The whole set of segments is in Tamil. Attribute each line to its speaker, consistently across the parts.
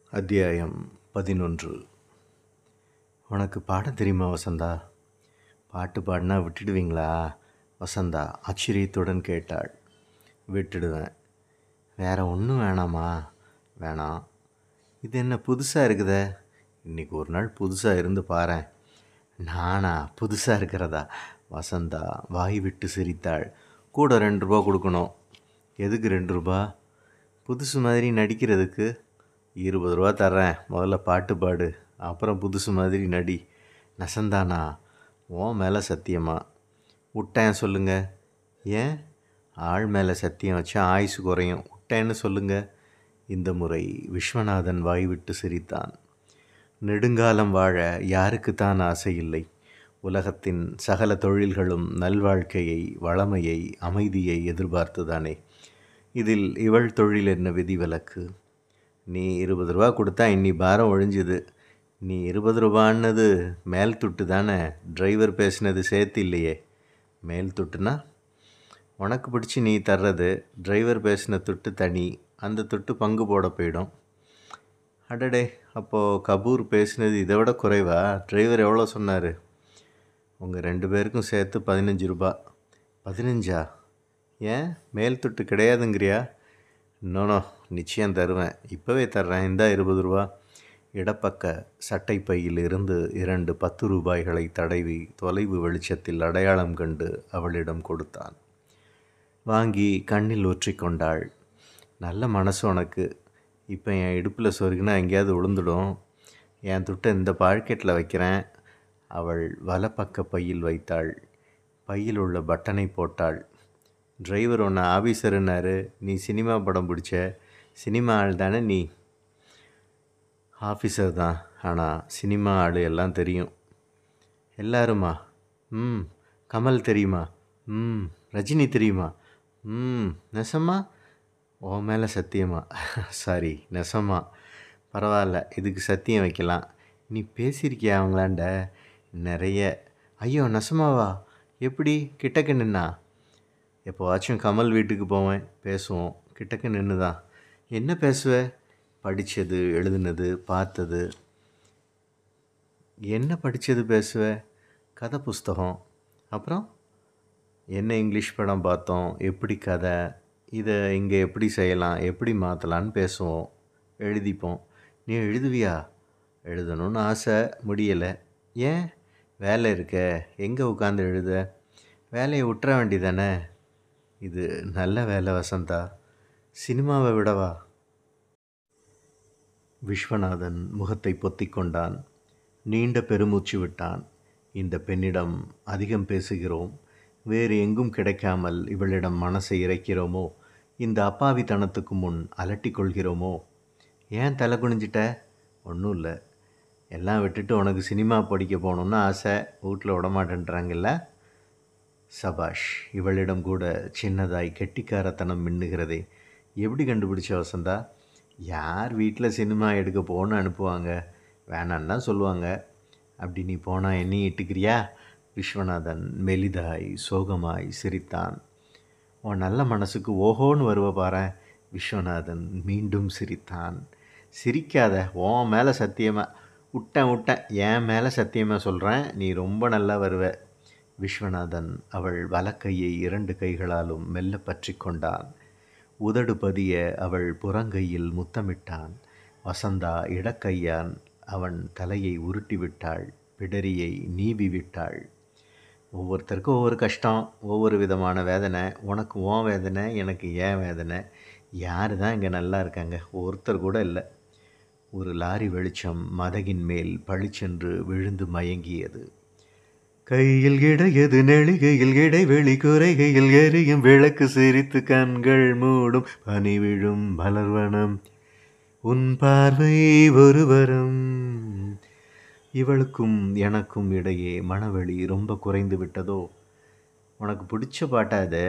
Speaker 1: அத்தியாயம் 11. உனக்கு பாட தெரியுமா வசந்தா? பாட்டு பாடினா விட்டுடுவீங்களா? வசந்தா ஆச்சரியத்துடன் கேட்டாள். விட்டுடுவேன். வேற ஒன்றும் வேணாமா? வேணாம். இது என்ன புதுசாக இருக்குதே? இன்றைக்கி ஒரு நாள் புதுசாக இருந்து பாரேன். நானா புதுசாக இருக்கிறதா? வசந்தா வாய் விட்டு சிரித்தாள். கூட 2 ரூபா கொடுக்கணும். எதுக்கு 2 ரூபா? புதுசு மாதிரி நடிக்கிறதுக்கு. 20 ரூபா தர்றேன், முதல்ல பாட்டு பாடு, அப்புறம் புதுசு மாதிரி நடி. நெசந்தானா? உன் மேலே சத்தியமா? விட்டேன் சொல்லுங்க. ஏன்? ஆள் மேலே சத்தியம் வச்சா ஆயுசு குறையும். விட்டேன்னு சொல்லுங்க. இந்த முறை விஸ்வநாதன் வாய்விட்டு சிரித்தான். நெடுங்காலம் வாழ யாருக்குத்தான் ஆசை இல்லை? உலகத்தின் சகல தொழில்களும் நல்வாழ்க்கையை, வளமையை, அமைதியை எதிர்பார்த்துதானே. இதில் இவள் தொழில் என்ன விதிவிலக்கு? நீ 20 ரூபா கொடுத்தா இன்னி பாரம் ஒழிஞ்சுது. நீ 20 ரூபான்னது மேல் துட்டு தானே, டிரைவர் பேசினது சேர்த்து இல்லையே. மேல் துட்டுனா உனக்கு பிடிச்சி நீ தர்றது, டிரைவர் பேசின துட்டு தனி, அந்த துட்டு பங்கு போட போயிடும். அடடே, அப்போது கபூர் பேசினது இதை விட குறைவா? டிரைவர் எவ்வளோ சொன்னார்? உங்கள் 2 பேருக்கும் சேர்த்து 15 ரூபா. 15ஆ? ஏன் மேல் துட்டு கிடையாதுங்கிறியா? இன்னொன்னோ நிச்சயம் தருவேன், இப்போவே தர்றேன், இந்தா 20 ரூபா. இடப்பக்க சட்டை பையில் இருந்து 2 10 ரூபாய்களை தடவி தொலைவு வெளிச்சத்தில் அடையாளம் கண்டு அவளிடம் கொடுத்தான். வாங்கி கண்ணில் ஒற்றிக்கொண்டாள். நல்ல மனசு உனக்கு. இப்போ என் இடுப்பில் சொருகினா எங்கேயாவது விழுந்துடும். என் துட்டை இந்த பாக்கெட்டில் வைக்கிறேன். அவள் வலப்பக்க பையில் வைத்தாள். பையில் உள்ள பட்டனை போட்டாள். டிரைவர் ஒன்று ஆஃபீஸருன்னாரு. நீ சினிமா படம் பிடிச்ச. சினிமா ஆள் தானே நீ? ஆஃபீஸர் தான், ஆனால் சினிமா ஆள் எல்லாம் தெரியும். எல்லாருமா? கமல் தெரியுமா? ரஜினி தெரியுமா? நெசமா? ஓ மேலே சத்தியமா? சாரி, நெசமா? பரவாயில்ல, இதுக்கு சத்தியம் வைக்கலாம். நீ பேசியிருக்கியா அவங்களாண்ட? நிறைய. ஐயோ, நெசமாவா? எப்படி? கிட்டக்க நின்னா? எப்போவாச்சும் கமல் வீட்டுக்கு போவேன், பேசுவோம். கிட்டக்க நின்று தான். என்ன பேசுவ? படித்தது, எழுதுனது, பார்த்தது. என்ன படித்தது பேசுவ? கதை புஸ்தகம். அப்புறம் என்ன இங்கிலீஷ் படம் பார்த்தோம், எப்படி கதை, இதை இங்கே எப்படி செய்யலாம், எப்படி மாற்றலான்னு பேசுவோம், எழுதிப்போம். நீ எழுதுவியா? எழுதணும்னு ஆசை, முடியலை. ஏன்? வேலை இருக்க, எங்கே உட்காந்து எழுத? வேலையை விட்டுற வேண்டிதானே. இது நல்ல வேலை வசந்தா. சினிமாவை விடவா? விஸ்வநாதன் முகத்தை பொத்திக் கொண்டான். நீண்ட பெருமூச்சு விட்டான். இந்த பெண்ணிடம் அதிகம் பேசுகிறோம், வேறு எங்கும் கிடைக்காமல் இவளிடம் மனசை இறைக்கிறோமோ, இந்த அப்பாவித்தனத்துக்கு முன் அலட்டி கொள்கிறோமோ? ஏன் தலை குனிஞ்சிட்ட? ஒன்றும் இல்லை. எல்லாம் விட்டுட்டு உனக்கு சினிமா படிக்க போகணுன்னு ஆசை, வீட்டில் விடமாட்டேன்றாங்கல்ல. சபாஷ், இவளிடம் கூட சின்னதாய் கெட்டிக்காரத்தனம் மின்னுகிறதே. எப்படி கண்டுபிடிச்ச வசந்தா? யார் வீட்டில் சினிமா எடுக்க போன்னு அனுப்புவாங்க? வேணான்னு தான் சொல்லுவாங்க. அப்படி நீ போனால் என்னையும் இட்டுக்கிறியா? விஸ்வநாதன் மெலிதாய் சோகமாய் சிரித்தான். உன் நல்ல மனசுக்கு ஓஹோன்னு வருவ பாரேன். விஸ்வநாதன் மீண்டும் சிரித்தான். சிரிக்காத, உன் மேலே சத்தியமாக. விட்டேன், என் மேலே சத்தியமாக சொல்கிறேன், நீ ரொம்ப நல்லா வருவ. விஸ்வநாதன் அவள் வலக்கையை 2 கைகளாலும் மெல்ல பற்றி கொண்டான். உதடு பதிய அவள் புறங்கையில் முத்தமிட்டான். வசந்தா இடக்கையான் அவன் தலையை உருட்டிவிட்டாள். பிடரியை நீவி விட்டாள். ஒவ்வொருத்தருக்கும் ஒவ்வொரு கஷ்டம், ஒவ்வொரு விதமான வேதனை. உனக்கு உன் வேதனை, எனக்கு ஏன் வேதனை. யார் தான் இங்கே நல்லா இருக்காங்க? ஒருத்தர் கூட இல்லை. ஒரு லாரி வெளிச்சம் மதகின் மேல் பளிச்சென்று விழுந்து மயங்கியது. கையில் கிடையது நெளிகையில் இடைவெளி குறைகையில் எரியும் விளக்கு சிரித்து கண்கள் மூடும் பனி விழும் மலர்வனம். உன் பார்வை ஒரு வரம். இவளுக்கும் எனக்கும் இடையே மனவெளி ரொம்ப குறைந்து விட்டதோ? உனக்கு பிடிச்ச பாட்டா அது?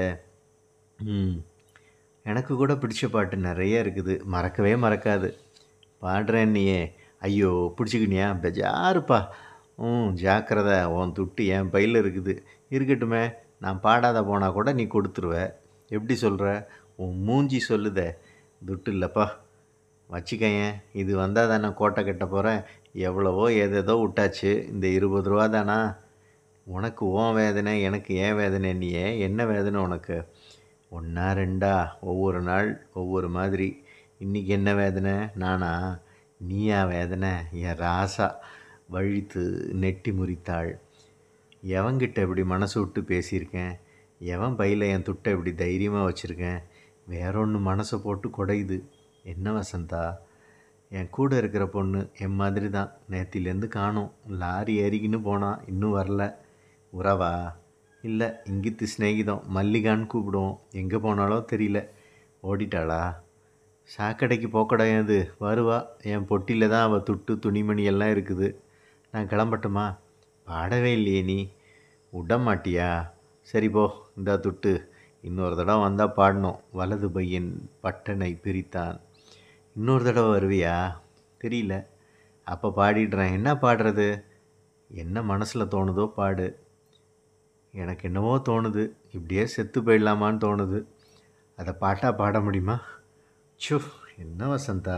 Speaker 1: எனக்கு கூட பிடிச்ச பாட்டு நிறைய இருக்குது, மறக்கவே மறக்காது. பாடுறேன் நீயே. ஐயோ, பிடிச்சிக்கினியா? பெஜாருப்பா. ஜாக்கிரதை, உன் துட்டு என் பையில் இருக்குது. இருக்கட்டுமே, நான் பாடாத போனால் கூட நீ கொடுத்துருவ. எப்படி சொல்கிற? உன் மூஞ்சி சொல்லுதே. துட்டு இல்லைப்பா. வச்சுக்கயேன், இது வந்தால் தானே கோட்டை கட்ட போகிறேன். எவ்வளவோ ஏதேதோ விட்டாச்சு, இந்த 20 ரூபா தானா? உனக்கு உன் வேதனை, எனக்கு ஏன் வேதனை, நீயே என்ன வேதனை உனக்கு? ஒன்றா ரெண்டா, ஒவ்வொரு நாள் ஒவ்வொரு மாதிரி. இன்றைக்கி என்ன வேதனை? நானா? நீயா வேதனை? என் ராசா வழித்து நெட்டி முறித்தாள். எவன்கிட்ட இப்படி மனசு விட்டு பேசியிருக்கேன்? எவன் பையில் என் துட்டை இப்படி தைரியமாக வச்சுருக்கேன்? வேறொன்று மனசை போட்டு குடையுது. என்ன வசந்தா, என் கூட இருக்கிற பொண்ணு என் மாதிரி தான். நேத்திலேருந்து காணோம். லாரி ஏறிக்கின்னு போனான், இன்னும் வரல. உறவா? இல்லை, இங்கித்து ஸ்நேகிதம், மல்லிகான்னு கூப்பிடுவோம். எங்கே போனாலோ தெரியல. ஓடிட்டாளா? சாக்கடைக்கு போக்கடையாது, வருவா. என் பொட்டியில் தான் அவள் துட்டு துணிமணி எல்லாம் இருக்குது. நான் கிளம்பட்டுமா? பாடவே இல்லையே நீ. விட மாட்டியா? சரி போ, இந்தா துட்டு. இன்னொரு தடவை வந்தால் பாடணும். வலது பையன் பட்டனை பிரித்தான். இன்னொரு தடவை வருவியா? தெரியல. அப்போ பாடிடுறேன். என்ன பாடுறது? என்ன மனசில் தோணுதோ பாடு. எனக்கு என்னவோ தோணுது, இப்படியே செத்து போயிடலாமான்னு தோணுது. அதை பாட்டாக பாட முடியுமா? சு, என்ன வசந்தா,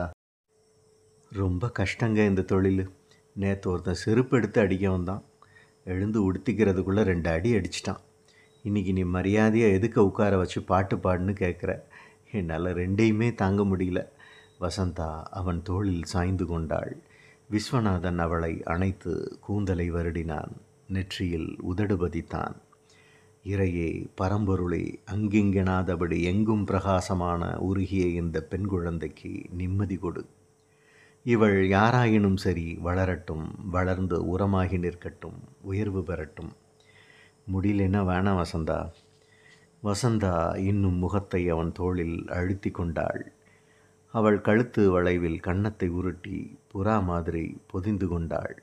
Speaker 1: ரொம்ப கஷ்டங்க இந்த தொழில். நேற்று ஒருத்தன் செருப்பு எடுத்து அடிக்க வந்தான். எழுந்து உடுத்திக்கிறதுக்குள்ளே 2 அடி அடிச்சிட்டான். இன்றைக்கி நீ மரியாதையாக எதுக்கு உட்கார வச்சு பாட்டு பாடுன்னு கேட்குற? என்னால் 2யுமே தாங்க முடியல. வசந்தா அவன் தோளில் சாய்ந்து கொண்டாள். விஸ்வநாதன் அவளை அணைத்து கூந்தலை வருடினான். நெற்றியில் உதடு பதித்தான். இறையே, பரம்பொருளே, அங்கிங்கெனாதபடி எங்கும் பிரகாசமான உருகிய இந்த பெண் குழந்தைக்கு நிம்மதி கொடு. இவள் யாராயினும் சரி, வளரட்டும், வளர்ந்து உரமாகி நிற்கட்டும், உயர்வு பெறட்டும். முடியலன்னா வேணாம் வசந்தா. வசந்தா இன்னும் முகத்தை அவன் தோளில் அழுத்தி கொண்டாள். அவள் கழுத்து வளைவில் கன்னத்தை உருட்டி புறா மாதிரி பொதிந்து கொண்டாள்.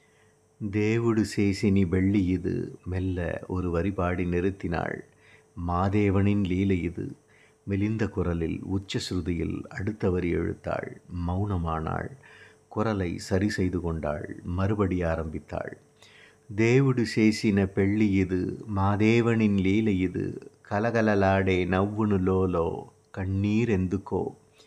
Speaker 1: தேவுடு சேசினி வெள்ளி இது, மெல்ல ஒரு வரி பாடி நிறுத்தினாள். மாதேவனின் லீலை இது. மெலிந்த குரலில் உச்ச ஸ்ருதியில் அடுத்த வரி எழுத்தாள். மௌனமானாள். குரலை சரி செய்து கொண்டாள். மறுபடி ஆரம்பித்தாள். தேவுடு சேசின பெள்ளி இது, மாதேவனின் லீலை இது, கலகலலாடே நவ்வுனு லோலோ, கண்ணீர் எந்துக்கோ.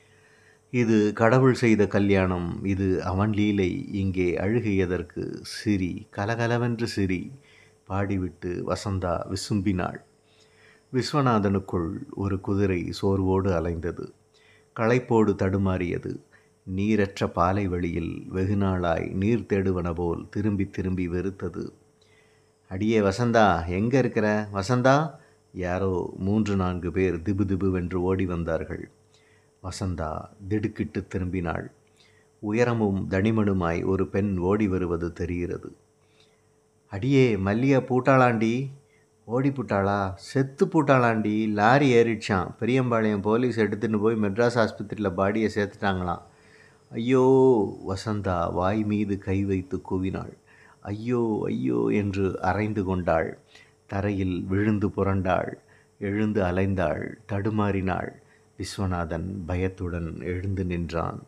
Speaker 1: இது கடவுள் செய்த கல்யாணம், இது அவன் லீலை. இங்கே அழுகையதற்கு, சிரி, கலகலவென்று சிரி. பாடிவிட்டு வசந்தா விசும்பினாள். விஸ்வநாதனுக்குள் ஒரு குதிரை சோர்வோடு அலைந்தது. களைப்போடு தடுமாறியது. நீரற்ற பாலை வழியில் வெகுநாளாய் நீர் தேடுவன போல் திரும்பி திரும்பி வெறுத்தது. அடியே வசந்தா, எங்கே இருக்கிற வசந்தா? யாரோ 3-4 பேர் திபு திபுவென்று ஓடி வந்தார்கள். வசந்தா திடுக்கிட்டு திரும்பினாள். உயரமும் தடிமனுமாய் ஒரு பெண் ஓடி வருவது தெரிகிறது. அடியே, மல்லிகா பூட்டாளாண்டி. ஓடி பூட்டாளா? செத்து பூட்டாளாண்டி. லாரி ஏறிடுச்சான். பெரியம்பாளையம் போலீஸ் எடுத்துன்னு போய் மெட்ராஸ் ஆஸ்பத்திரியில் பாடியை சேர்த்துட்டாங்களாம். ஐயோ! வசந்தா வாய் மீது கை வைத்து கூவினாள். ஐயோ ஐயோ என்று அரைந்து கொண்டாள். தரையில் விழுந்து புரண்டாள். எழுந்து அலைந்தாள். தடுமாறினாள். விஸ்வநாதன் பயத்துடன் எழுந்து நின்றான்.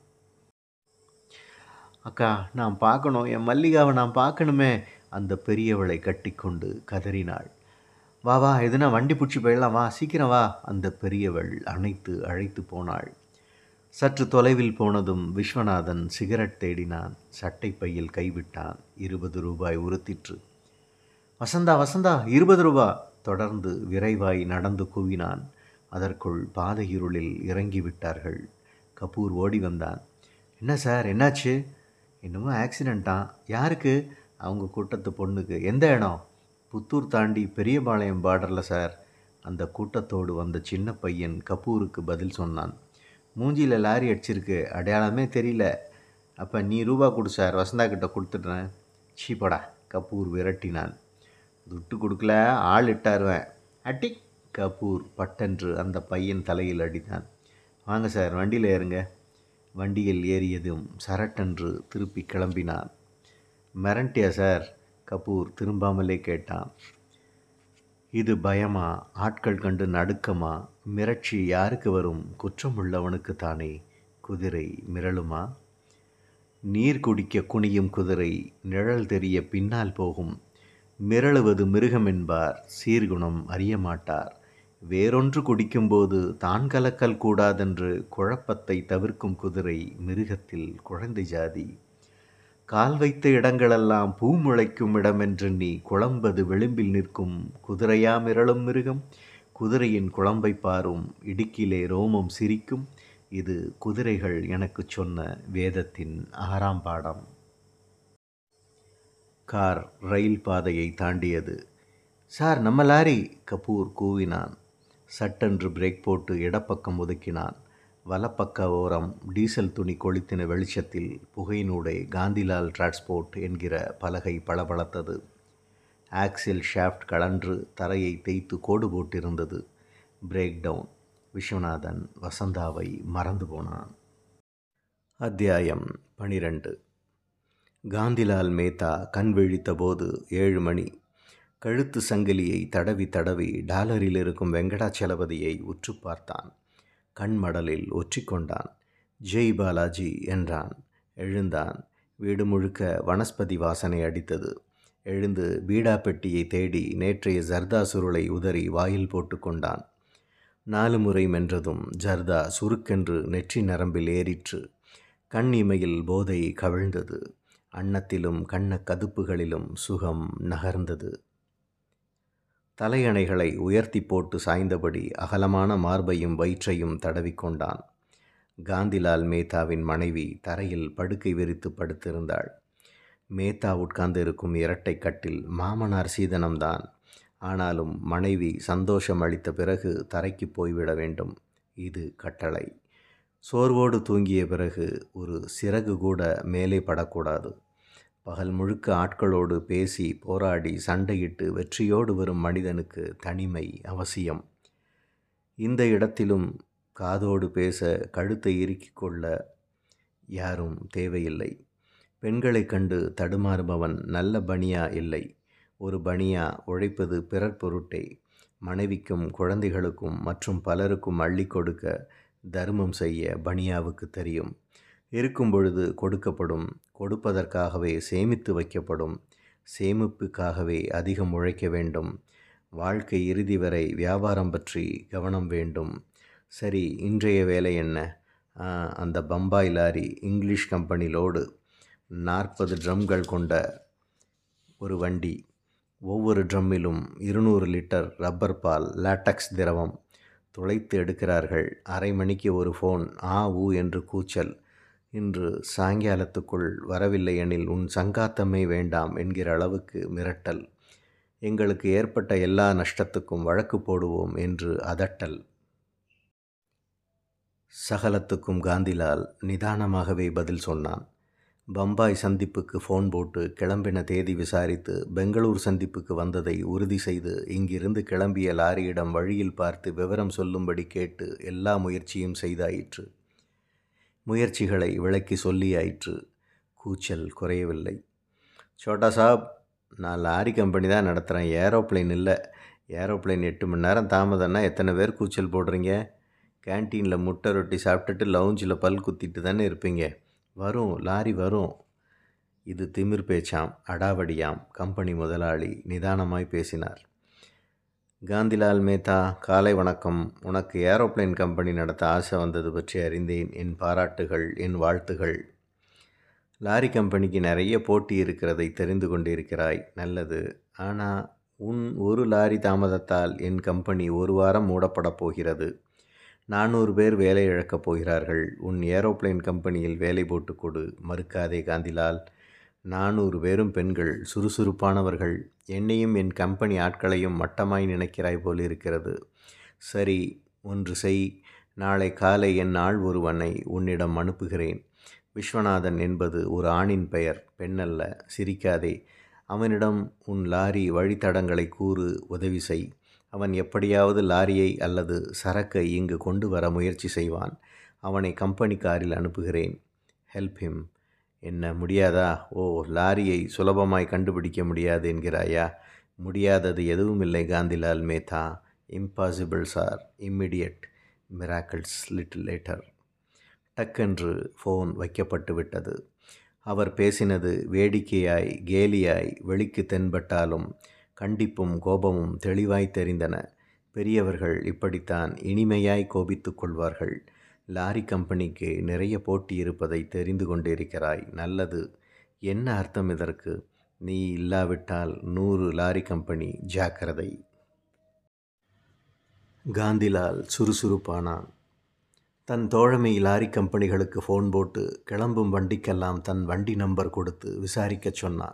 Speaker 1: அக்கா, நான் பார்க்கணும், என் மல்லிகாவை நான் பார்க்கணுமே. அந்த பெரியவளை கட்டிக்கொண்டு கதறினாள். வா வா, எதுனா வண்டி பிடிச்சி போயிடலாம், வா சீக்கிரம் வா. அந்த பெரியவள் அணைத்து அழைத்து போனாள். சற்று தொலைவில் போனதும் விஸ்வநாதன் சிகரெட் தேடினான். சட்டை பையில் கைவிட்டான். 20 ரூபாய் உறுத்திற்று. வசந்தா வசந்தா, 20 ரூபா. தொடர்ந்து விரைவாய் நடந்து கூவினான். அதற்குள் பாதை இருளில் இறங்கிவிட்டார்கள். கபூர் ஓடி வந்தான். என்ன சார், என்னாச்சு? என்னமோ ஆக்சிடெண்ட்டான். யாருக்கு? அவங்க கூட்டத்து பொண்ணுக்கு. எந்த இடம்? புத்தூர் தாண்டி பெரியபாளையம் பார்டரில் சார். அந்த கூட்டத்தோடு வந்த சின்ன பையன் கபூருக்கு பதில் சொன்னான். மூஞ்சியில் லாரி அடிச்சிருக்கு, அடையாளமே தெரியல. அப்போ நீ ரூபா கொடு சார், வசந்தா கிட்ட கொடுத்துட்றேன். சீப்படா, கபூர் விரட்டினான். துட்டு கொடுக்கல, ஆள் இட்டாருவேன். அட்டி! கபூர் பட்டென்று அந்த பையன் தலையில் அடித்தான். வாங்க சார், வண்டியில் ஏறுங்க. வண்டியில் ஏறியதும் சரட்டென்று திருப்பி கிளம்பினான். மிரண்டியா சார்? கபூர் திரும்பாமலே கேட்டான். இது பயமா? ஆட்கள் கண்டு நடுக்கமா? மிரட்சி யாருக்கு வரும்? குற்றம் உள்ளவனுக்கு தானே. குதிரை மிரளுமா? நீர் குடிக்க குனியும் குதிரை நிழல் தெரிய பின்னால் போகும். மிரளுவது மிருகம் என்பார், சீர்குணம் அறிய மாட்டார். வேறொன்று குடிக்கும்போது தான் கலக்கல் கூடாதென்று குழப்பத்தை தவிர்க்கும் குதிரை மிருகத்தில் குழந்தை ஜாதி. கால் வைத்த இடங்களெல்லாம் பூ முளைக்கும் இடமென்றெண்ணி குழம்பது விளிம்பில் நிற்கும் குதிரையா மிரளும் மிருகம். குதிரையின் குழம்பை பாரும் இடுக்கிலே ரோமம் சிரிக்கும். இது குதிரைகள் எனக்குச் சொன்ன வேதத்தின் 6ஆம் பாடம். கார் ரயில் பாதையை தாண்டியது. சார், நம்ம லாரி, கபூர் கூவினான். சட்டென்று பிரேக் போட்டு இடப்பக்கம் ஒதுக்கினான். வலப்பக்க ஓரம் டீசல் துணி கொளுத்தின வெளிச்சத்தில் புகையினூடே காந்திலால் டிரான்ஸ்போர்ட் என்கிற பலகை பளபளத்தது. ஆக்சில் ஷாஃப்ட் கழன்று தரையை தேய்த்து கோடு போட்டிருந்தது. Break down. விஸ்வநாதன் வசந்தாவை மறந்து போனான். அத்தியாயம் 12. காந்திலால் மேத்தா கண் விழித்த போது 7 மணி. கழுத்து சங்கிலியை தடவி தடவி டாலரில் இருக்கும் வெங்கடாச்சலபதியை உற்று பார்த்தான். கண்மடலில் ஒற்றிக்கொண்டான். ஜெய் பாலாஜி என்றான். எழுந்தான். வீடு முழுக்க வனஸ்பதி வாசனை அடித்தது. எழுந்து பீடா பெட்டியை தேடி நேற்றைய ஜர்தா சுருளை உதறி வாயில் போட்டு கொண்டான். 4 முறை மென்றதும் ஜர்தா சுருக்கென்று நெற்றி நரம்பில் ஏறிற்று. கண் இமையில் போதை கவிழ்ந்தது. அன்னத்திலும் கண்ண கதுப்புகளிலும் சுகம் நகர்ந்தது. தலையணைகளை உயர்த்தி போட்டு சாய்ந்தபடி அகலமான மார்பையும் வயிற்றையும் தடவிக்கொண்டான். காந்திலால் மேத்தாவின் மனைவி தரையில் படுக்கை விரித்து படுத்திருந்தாள். மேத்தா உட்கார்ந்திருக்கும் இரட்டை கட்டில் மாமனார் சீதனம்தான். ஆனாலும் மனைவி சந்தோஷம் அளித்த பிறகு தரைக்கு போய்விட வேண்டும். இது கட்டளை. சோர்வோடு தூங்கிய பிறகு ஒரு சிறகு கூட மேலே படக்கூடாது. பகல் முழுக்க ஆட்களோடு பேசி போராடி சண்டையிட்டு வெற்றியோடு வரும் மனிதனுக்கு தனிமை அவசியம். இந்த இடத்திலும் காதோடு பேச கழுத்தை இறுக்கிக் கொள்ள யாரும் தேவையில்லை. பெண்களைக் கண்டு தடுமாறுபவன் நல்ல பனியா இல்லை. ஒரு பனியா உழைப்பது பிறர் பொருட்டே. மனைவிக்கும் குழந்தைகளுக்கும் மற்றும் பலருக்கும் அள்ளி கொடுக்க தர்மம் செய்ய பனியாவுக்கு தெரியும். இருக்கும் பொழுது கொடுக்கப்படும். கொடுப்பதற்காகவே சேமித்து வைக்கப்படும். சேமிப்புக்காகவே அதிகம் உழைக்க வேண்டும். வாழ்க்கை இறுதி வரை வியாபாரம் பற்றி கவனம் வேண்டும். சரி, இன்றைய வேலை என்ன? அந்த Bombay lorry English company load. 40 ட்ரம்கள் கொண்ட ஒரு வண்டி. ஒவ்வொரு ட்ரம்மிலும் 200 லிட்டர் ரப்பர் பால் லாட்டக்ஸ் திரவம். துளைத்து எடுக்கிறார்கள். அரை மணிக்கு ஒரு ஃபோன். ஊ என்று கூச்சல். இன்று சாயங்காலத்துக்குள் வரவில்லை எனில் உன் சங்காத்தமே வேண்டாம் என்கிற அளவுக்கு மிரட்டல். எங்களுக்கு ஏற்பட்ட எல்லா நஷ்டத்துக்கும் வழக்கு போடுவோம் என்று அதட்டல். சகலத்துக்கும் காந்திலால் நிதானமாகவே பதில் சொன்னான். பம்பாய் சந்திப்புக்கு ஃபோன் போட்டு கிளம்பின தேதி விசாரித்து பெங்களூர் சந்திப்புக்கு வந்ததை உறுதி செய்து இங்கிருந்து கிளம்பிய லாரியிடம் வழியில் பார்த்து விவரம் சொல்லும்படி கேட்டு எல்லா முயற்சியும் செய்தாயிற்று. முயற்சிகளை விளக்கி சொல்லியாயிற்று. கூச்சல் குறையவில்லை. சோட்டா சாப், நான் லாரி கம்பெனி தான் நடத்துகிறேன், ஏரோப்ளைன் இல்லை. ஏரோப்ளைன் 8 மணி நேரம் தாமதம்னா எத்தனை பேர் கூச்சல் போடுறீங்க? கேன்டீனில் முட்டை ரொட்டி சாப்பிட்டுட்டு லவுஞ்சில் பல் குத்திட்டு தானே இருப்பீங்க. வரும், லாரி வரும். இது திமிர் பேச்சாம், அடாவடியாம். கம்பெனி முதலாளி நிதானமாய் பேசினார். காந்திலால் மேத்தா, காலை வணக்கம். உனக்கு ஏரோப்ளைன் கம்பெனி நடத்த ஆசை வந்தது பற்றி அறிந்தேன். என் பாராட்டுகள், என் வாழ்த்துகள். லாரி கம்பெனிக்கு நிறைய போட்டி இருக்கிறதை தெரிந்து கொண்டிருக்கிறாய், நல்லது. ஆனால் உன் ஒரு லாரி தாமதத்தால் என் கம்பெனி 1 வாரம் மூடப்பட போகிறது. 400 பேர் வேலை இழக்கப் போகிறார்கள். உன் ஏரோப்ளைன் கம்பெனியில் வேலை போட்டு கொடு. மறுக்காதே காந்திலால். 400 பேரும் பெண்கள், சுறுசுறுப்பானவர்கள். என்னையும் என் கம்பெனி ஆட்களையும் மட்டமாய் நினைக்கிறாய் போலிருக்கிறது. சரி, ஒன்று செய். நாளை காலை என் ஆள் ஒருவனை உன்னிடம் அனுப்புகிறேன். விஸ்வநாதன் என்பது ஒரு ஆணின் பெயர், பெண்ணல்ல. சிரிக்காதே. அவனிடம் உன் லாரி வழித்தடங்களை கூறு, உதவி செய். அவன் எப்படியாவது லாரியை அல்லது சரக்கை இங்கு கொண்டு வர முயற்சி செய்வான். அவனை கம்பெனி காரில் அனுப்புகிறேன். Help him. என்ன, முடியாதா? ஓ, லாரியை சுலபமாய் கண்டுபிடிக்க முடியாது என்கிறாயா? முடியாதது எதுவும் இல்லை Kantilal Mehta. Impossible sir. Immediate. Miracles little later. டக்கென்று ஃபோன் வைக்கப்பட்டு விட்டது. அவர் பேசினது வேடிக்கையாய் கேலியாய் வெளிக்கு தென்பட்டாலும் கண்டிப்பும் கோபமும் தெளிவாய் தெரிந்தன. பெரியவர்கள் இப்படித்தான் இனிமையாய் கோபித்துக் கொள்வார்கள். லாரி கம்பெனிக்கு நிறைய போட்டி இருப்பதை தெரிந்து கொண்டிருக்கிறாய். நல்லது. என்ன அர்த்தம் இதற்கு? நீ இல்லாவிட்டால் 100 லாரி கம்பெனி. ஜாக்கிரதை. காந்திலால் சுறுசுறுப்பானான். தன் தோழமை லாரி கம்பெனிகளுக்கு ஃபோன் போட்டு கிளம்பும் வண்டிக்கெல்லாம் தன் வண்டி நம்பர் கொடுத்து விசாரிக்கச் சொன்னான்.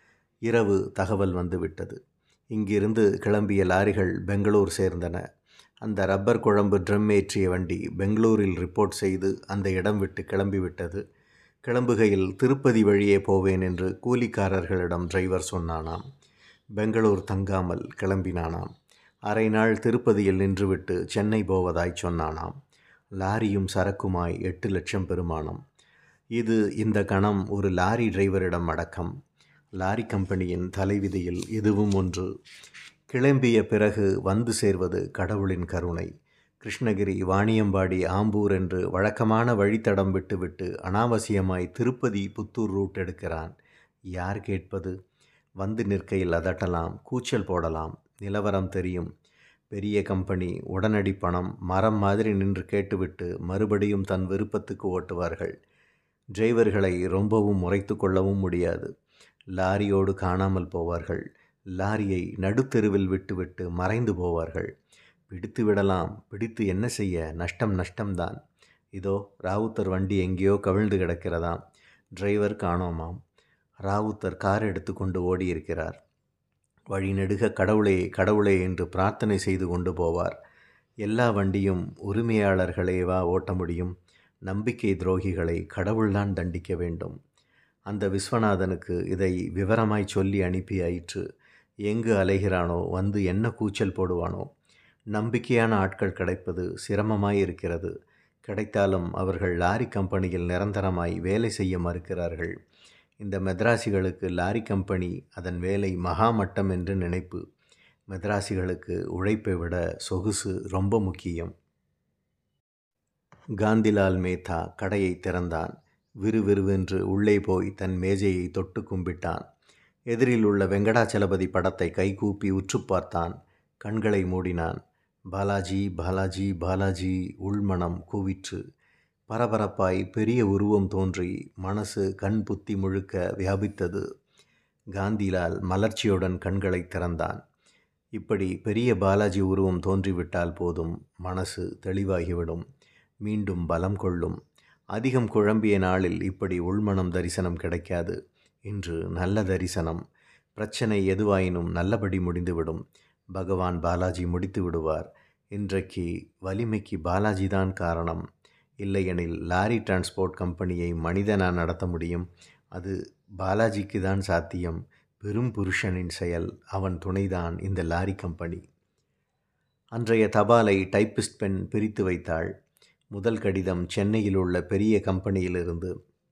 Speaker 1: இரவு தகவல் வந்துவிட்டது. இங்கிருந்து கிளம்பிய லாரிகள் பெங்களூர் சேர்ந்தன. அந்த ரப்பர் குழம்பு ட்ரம் ஏற்றிய வண்டி பெங்களூரில் ரிப்போர்ட் செய்து அந்த இடம் விட்டு கிளம்பிவிட்டது. கிளம்புகையில் திருப்பதி வழியே போவேன் என்று கூலிக்காரர்களிடம் டிரைவர் சொன்னானாம். பெங்களூர் தங்காமல் கிளம்பினானாம். அரை நாள் திருப்பதியில் நின்றுவிட்டு சென்னை போவதாய் சொன்னானாம். லாரியும் சரக்குமாய் 8 லட்சம் பெருமானம். இது இந்த கணம் ஒரு லாரி டிரைவரிடம் அடக்கம். லாரி கம்பெனியின் தலைவிதியில் இதுவும் ஒன்று. கிளம்பிய பிறகு வந்து சேர்வது கடவுளின் கருணை. கிருஷ்ணகிரி, வாணியம்பாடி, ஆம்பூர் என்று வழக்கமான வழித்தடம் விட்டுவிட்டு அனாவசியமாய் திருப்பதி, புத்தூர் ரூட் எடுக்கிறான். யார் கேட்பது? வந்து நிற்கையில் அதட்டலாம், கூச்சல் போடலாம். நிலவரம் தெரியும். பெரிய கம்பெனி, உடனடி பணம், மரம் மாதிரி நின்று கேட்டுவிட்டு மறுபடியும் தன் விருப்பத்துக்கு ஓட்டுவார்கள். டிரைவர்களை ரொம்பவும் முறைத்து கொள்ளவும் முடியாது. லாரியோடு காணாமல் போவார்கள். லாரியை நடுத்தெருவில் விட்டுவிட்டு மறைந்து போவார்கள். பிடித்து விடலாம். பிடித்து என்ன செய்ய? நஷ்டம்தான். இதோ ராவுத்தர் வண்டி எங்கேயோ கவிழ்ந்து கிடக்கிறதாம். டிரைவர் காணோமாம். ராவுத்தர் கார் எடுத்து கொண்டு ஓடியிருக்கிறார். வழி நெடுக கடவுளே கடவுளே என்று பிரார்த்தனை செய்து கொண்டு போவார். எல்லா வண்டியும் உரிமையாளர்களேவா ஓட்ட முடியும்? நம்பிக்கை துரோகிகளை கடவுள்தான் தண்டிக்க வேண்டும். அந்த விஸ்வநாதனுக்கு இதை விவரமாய் சொல்லி அனுப்பியாயிற்று. எங்கு அலைகிறானோ, வந்து என்ன கூச்சல் போடுவானோ. நம்பிக்கையான ஆட்கள் கிடைப்பது சிரமமாயிருக்கிறது. கிடைத்தாலும் அவர்கள் லாரி கம்பெனியில் நிரந்தரமாய் வேலை செய்ய மறுக்கிறார்கள். இந்த மெத்ராசிகளுக்கு லாரி கம்பெனி அதன் வேலை மகாமட்டம் என்று நினைப்பு. மெத்ராசிகளுக்கு உழைப்பை விட சொகுசு ரொம்ப முக்கியம். காந்திலால் மேத்தா கடையை திறந்தான். விறுவிறுவென்று உள்ளே போய் தன் மேஜையை தொட்டு கும்பிட்டான். எதிரில் உள்ள வெங்கடாச்சலபதி படத்தை கைகூப்பி உற்று பார்த்தான். கண்களை மூடினான். பாலாஜி பாலாஜி பாலாஜி உள்மனம் கூவிற்று. பரபரப்பாய் பெரிய உருவம் தோன்றி மனசு கண் புத்தி முழுக்க வியாபித்தது. காந்திலால் மலர்ச்சியுடன் கண்களை திறந்தான். இப்படி பெரிய பாலாஜி உருவம் தோன்றிவிட்டால் போதும், மனசு தெளிவாகிவிடும், மீண்டும் பலம் கொள்ளும். அதிகம் குழம்பிய நாளில் இப்படி உள்மனம் தரிசனம் கிடைக்காது. இன்று நல்ல தரிசனம். பிரச்சனை எதுவாயினும் நல்லபடி முடிந்துவிடும். பகவான் பாலாஜி முடித்து விடுவார். இன்றைக்கு வலிமைக்கு பாலாஜிதான் காரணம். இல்லையெனில் லாரி டிரான்ஸ்போர்ட் கம்பெனியை மனிதனா நடத்த முடியும்? அது பாலாஜிக்கு தான் சாத்தியம். பெரும் புருஷனின் செயல். அவன் துணைதான் இந்த லாரி கம்பெனி. அன்றைய தபாலை டைப்பிஸ்ட் பெண் பிரித்து வைத்தாள். முதல் கடிதம் சென்னையில் உள்ள பெரிய கம்பெனியிலிருந்து.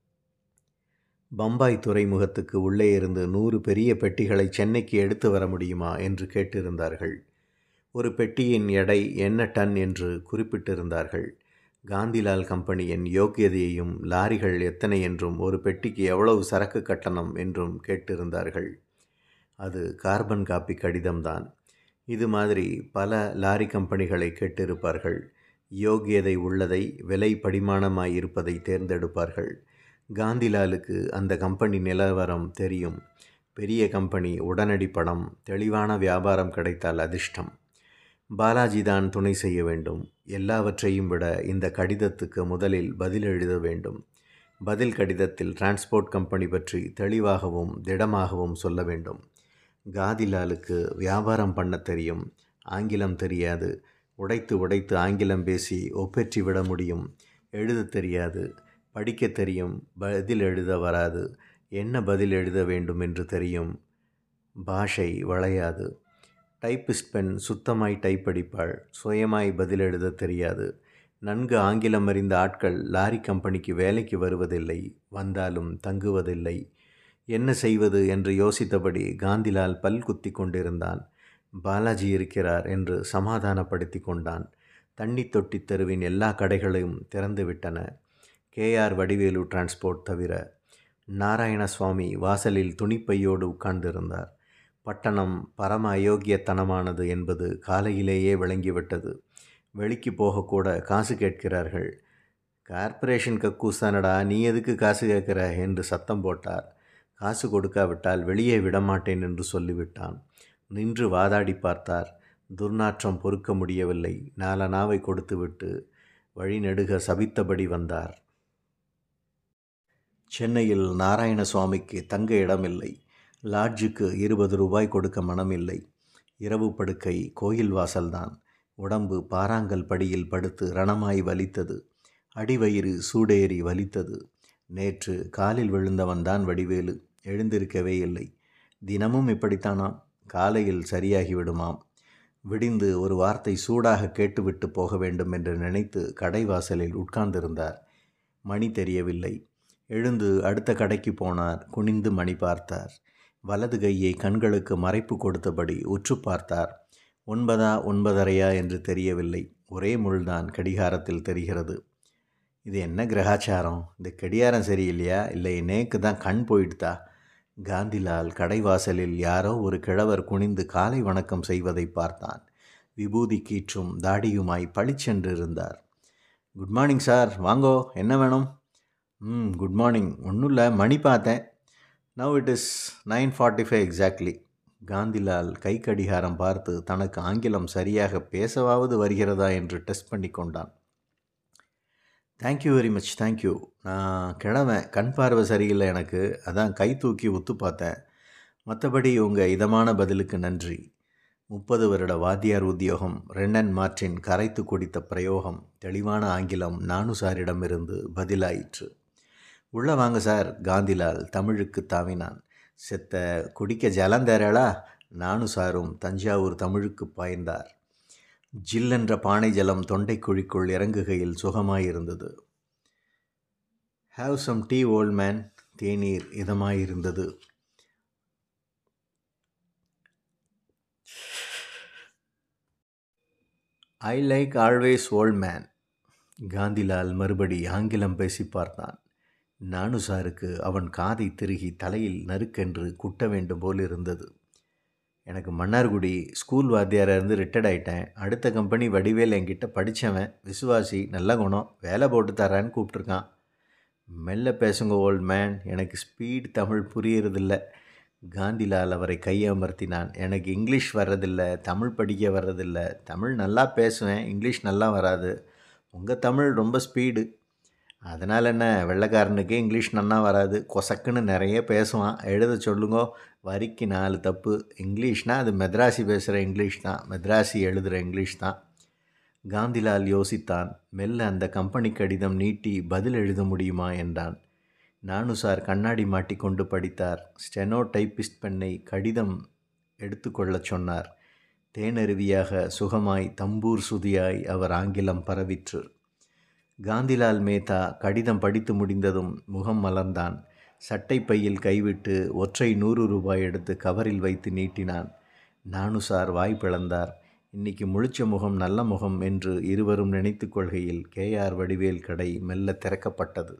Speaker 1: பம்பாய் துறைமுகத்துக்கு உள்ளே இருந்து 100 பெரிய பெட்டிகளை சென்னைக்கு எடுத்து வர முடியுமா என்று கேட்டிருந்தார்கள். ஒரு பெட்டியின் எடை என்ன டன் என்று குறிப்பிட்டிருந்தார்கள். காந்திலால் கம்பெனியின் யோக்கியதையையும் லாரிகள் எத்தனை என்றும் ஒரு பெட்டிக்கு எவ்வளவு சரக்கு கட்டணம் என்றும் கேட்டிருந்தார்கள். அது கார்பன் காப்பி கடிதம்தான். இது மாதிரி பல லாரி கம்பெனிகளை கேட்டிருப்பார்கள். யோக்கியதை உள்ளதை, விலை படிமானமாய் இருப்பதை தேர்ந்தெடுப்பார்கள். காந்திலாலுக்கு அந்த கம்பெனி நிலவரம் தெரியும். பெரிய கம்பெனி, உடனடி பணம், தெளிவான வியாபாரம் கிடைத்தால் அதிர்ஷ்டம். பாலாஜி தான் துணை செய்ய வேண்டும். எல்லாவற்றையும் விட இந்த கடிதத்துக்கு முதலில் பதில் எழுத வேண்டும். பதில் கடிதத்தில் டிரான்ஸ்போர்ட் கம்பெனி பற்றி தெளிவாகவும் திடமாகவும் சொல்ல வேண்டும். காந்திலாலுக்கு வியாபாரம் பண்ண தெரியும், ஆங்கிலம் தெரியாது. உடைத்து உடைத்து ஆங்கிலம் பேசி ஒப்பேற்றி விட முடியும். எழுத தெரியாது, படிக்க தெரியும், பதில் எழுத வராது. என்ன பதில் எழுத வேண்டும் என்று தெரியும், பாஷை வளையாது. டைப்பிஸ்ட் பெண் சுத்தமாய் டைப் அடிப்பாள், சுயமாய் பதில் எழுத தெரியாது. நன்கு ஆங்கிலம் அறிந்த ஆட்கள் லாரி கம்பெனிக்கு வேலைக்கு வருவதில்லை, வந்தாலும் தங்குவதில்லை. என்ன செய்வது என்று யோசித்தபடி காந்திலால் பல் குத்தி கொண்டிருந்தான். பாலாஜி இருக்கிறார் என்று சமாதானப்படுத்தி கொண்டான். தண்ணி தொட்டி தெருவின் எல்லா கடைகளையும் திறந்து விட்டன, KR வடிவேலு டிரான்ஸ்போர்ட் தவிர. நாராயணசுவாமி வாசலில் துணிப்பையோடு உட்கார்ந்திருந்தார். பட்டணம் பரம அயோக்கியத்தனமானது என்பது காலையிலேயே விளங்கிவிட்டது. வெளிக்கு போகக்கூட காசு கேட்கிறார்கள். கார்ப்பரேஷன் கக்கூஸ் தானடா, நீ எதுக்கு காசு கேட்குற என்று சத்தம் போட்டார். காசு கொடுக்காவிட்டால் வெளியே விடமாட்டேன் என்று சொல்லிவிட்டான். நின்று வாதாடி பார்த்தார். துர்நாற்றம் பொறுக்க முடியவில்லை. நாலனாவை கொடுத்துவிட்டு வழிநெடுக சபித்தபடி வந்தார். சென்னையில் நாராயணசுவாமிக்கு தங்க இடமில்லை. லாட்ஜுக்கு 20 ரூபாய் கொடுக்க மனமில்லை. இரவு படுக்கை கோயில் வாசல்தான். உடம்பு பாறாங்கல் படியில் படுத்து ரணமாய் வலித்தது. அடிவயிறு சூடேறி வலித்தது. நேற்று காலில் விழுந்தவன்தான் வடிவேலு. எழுந்திருக்கவே இல்லை. தினமும் இப்படித்தானாம். காலையில் சரியாகிவிடுமாம். விடிந்து ஒரு வார்த்தை சூடாக கேட்டுவிட்டு போக வேண்டும் என்று நினைத்து கடைவாசலில் உட்கார்ந்திருந்தார். மணி தெரியவில்லை. எழுந்து அடுத்த கடைக்கு போனார். குனிந்து மணி பார்த்தார். வலது கையை கண்களுக்கு மறைப்பு கொடுத்தபடி உற்று பார்த்தார். 9 9:30 என்று தெரியவில்லை. ஒரே முள்தான் கடிகாரத்தில் தெரிகிறது. இது என்ன கிரகாச்சாரம்? இந்த கடிகாரம் சரியில்லையா, இல்லை நேக்கு தான் கண் போயிடுதா? காந்திலால் கடைவாசலில் யாரோ ஒரு கிழவர் குனிந்து காலை வணக்கம் செய்வதை பார்த்தான். விபூதி கீற்றும் தாடியுமாய் பளிச்சென்று இருந்தார். குட் மார்னிங் சார், வாங்கோ, என்ன வேணும்? Good morning. ஒன்றும் இல்லை, மணி பார்த்தேன். Now it is 9:45 exactly. Kantilal கை கடிகாரம் பார்த்து தனக்கு ஆங்கிலம் சரியாக பேசவாவது வருகிறதா என்று டெஸ்ட் பண்ணி கொண்டான். Thank you very much, thank you. நான் கிழவன், கண் பார்வை சரியில்லை எனக்கு, அதான் கை தூக்கி ஒத்து பார்த்தேன். மற்றபடி உங்கள் இதமான பதிலுக்கு நன்றி. 30 வருட வாத்தியார் உத்தியோகம், ரென்னன் மார்ட்டின் கரைத்து குடித்த பிரயோகம், தெளிவான ஆங்கிலம் நானு சாரிடமிருந்து பதிலாயிற்று. உள்ளே வாங்க சார். காந்திலால் தமிழுக்கு தாவினான். செத்த குடிக்க ஜலம் தரலா? நானு சாரும் தஞ்சாவூர் தமிழுக்கு பாய்ந்தார். ஜில்லென்ற பானை ஜலம் தொண்டை குழிக்குள் இறங்குகையில் சுகமாயிருந்தது. Have some tea old man. தேநீர் இதமாயிருந்தது. I like always old man. Kantilal மறுபடி ஆங்கிலம் பேசி பார்த்தான். நானு சாருக்கு அவன் காதை திருகி தலையில் நறுக்கென்று குட்ட வேண்டும் போல் இருந்தது. எனக்கு மன்னார்குடி ஸ்கூல் வாத்தியாராக இருந்து ரிட்டையர்ட் ஆகிட்டேன். அடுத்த கம்பெனி வடிவேல் என்கிட்ட படித்தவன், விசுவாசி, நல்ல குணம், வேலை போட்டு தரான்னு கூப்பிட்ருக்கான். மெல்ல பேசுங்க ஓல்ட் மேன், எனக்கு ஸ்பீட் தமிழ் புரியறதில்ல. காந்திலால் அவரை கையமர்த்தினான். எனக்கு இங்கிலீஷ் வர்றதில்லை, தமிழ் படிக்க வர்றதில்லை. தமிழ் நல்லா பேசுவேன், இங்கிலீஷ் நல்லா வராது. உங்கள் தமிழ் ரொம்ப ஸ்பீடு. அதனால் என்ன, வெள்ளைக்காரனுக்கே இங்கிலீஷ் நன்னா வராது, கொசக்குன்னு நிறைய பேசுவான். எழுத சொல்லுங்கோ, வரிக்கு 4 தப்பு. இங்கிலீஷ்னால் அது மெத்ராசி பேசுகிற இங்கிலீஷ் தான், மெத்ராசி எழுதுகிற இங்கிலீஷ் தான். காந்திலால் யோசித்தான். மெல்ல அந்த கம்பெனி கடிதம் நீட்டி பதில் எழுத முடியுமா என்றான். நானு சார் கண்ணாடி மாட்டிக்கொண்டு படித்தார். ஸ்டெனோ டைப்பிஸ்ட் பெண்ணை கடிதம் எடுத்துக்கொள்ளச் சொன்னார். தேனருவியாக சுகமாய் தம்பூர் சுதியாய் அவர் ஆங்கிலம் பரவிற்று. காந்திலால் மேத்தா கடிதம் படித்து முடிந்ததும் முகம் மலர்ந்தான். சட்டை பையில் கைவிட்டு ஒற்றை 100 ரூபாய் எடுத்து கவரில் வைத்து நீட்டினான். நானு சார் வாய் பிளந்தார். இன்னைக்கு முழிச்ச முகம் நல்ல முகம் என்று இருவரும் நினைத்து கொள்கையில் KR வடிவேல் கடை மெல்ல திறக்கப்பட்டது.